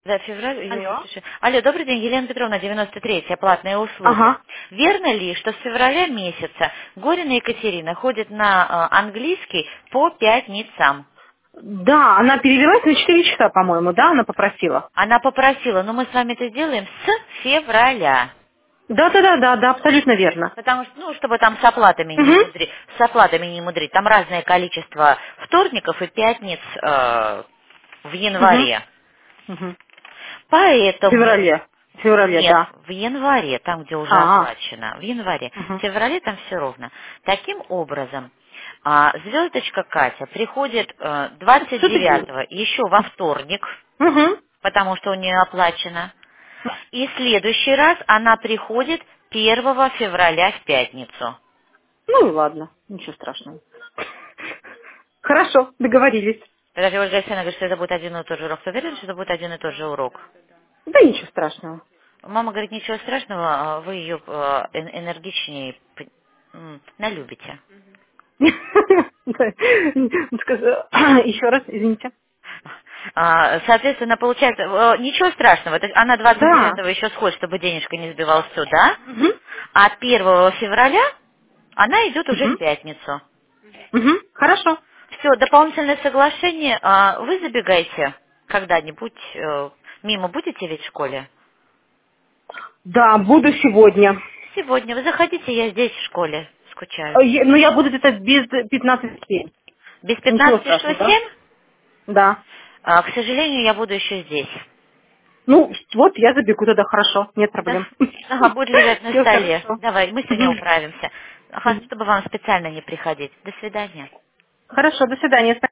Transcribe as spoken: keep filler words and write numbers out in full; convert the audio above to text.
За февраль, июль, Алло. слушай. Алло, добрый день, Елена Петровна, девяносто третья, платные услуги. Ага. Верно ли, что с февраля месяца Горина Екатерина ходит на э, английский по пятницам? Да, она перевелась на четыре часа, по-моему, да, она попросила. Она попросила, но мы с вами это сделаем с февраля. Да, да, да, да, да, абсолютно верно. Потому что, ну, чтобы там с оплатами не Угу. мудрить, с оплатами не мудрить. Там разное количество вторников и пятниц э, в Угу. январе. Угу. В Поэтому феврале. В феврале, нет, да. в январе, там, где уже А. оплачено, в январе. В Угу. феврале там все ровно. Таким образом, а, звездочка Катя приходит э, двадцать Что ты делаешь? девятого еще во вторник, Угу. потому что у нее оплачено. И в следующий раз она приходит первого февраля в пятницу. Ну и ладно, ничего страшного. Хорошо, договорились. Подожди, Ольга Алексеевна говорит, что это будет один и тот же урок. Ты уверен, что это будет один и тот же урок? Да ничего страшного. Мама говорит, ничего страшного, а вы ее э, эн- энергичнее п- м, налюбите. Еще раз, извините. А, Соответственно, получается, э, ничего страшного. То есть она двадцать Да. девятого еще сходит, чтобы денежка не сбивалась сюда, Угу. а первого февраля она идет уже в Угу. пятницу. Угу. Хорошо. Все, дополнительное соглашение. а, Вы забегайте когда-нибудь, э, мимо будете ведь в школе? Да, буду сегодня. Сегодня. Вы заходите, я здесь в школе Э, скучаю. е- Но я буду где-то без пятнадцати семь. Без Ничего пятнадцати что страшного, да? семь? Да. А, К сожалению, я буду еще здесь. Ну, вот я забегу тогда, хорошо, нет Да? проблем. Ага, будет лежать на Все столе. хорошо. Давай, мы сегодня Мгм. управимся. Ага, Мгм. чтобы вам специально не приходить. До свидания. Хорошо, до свидания.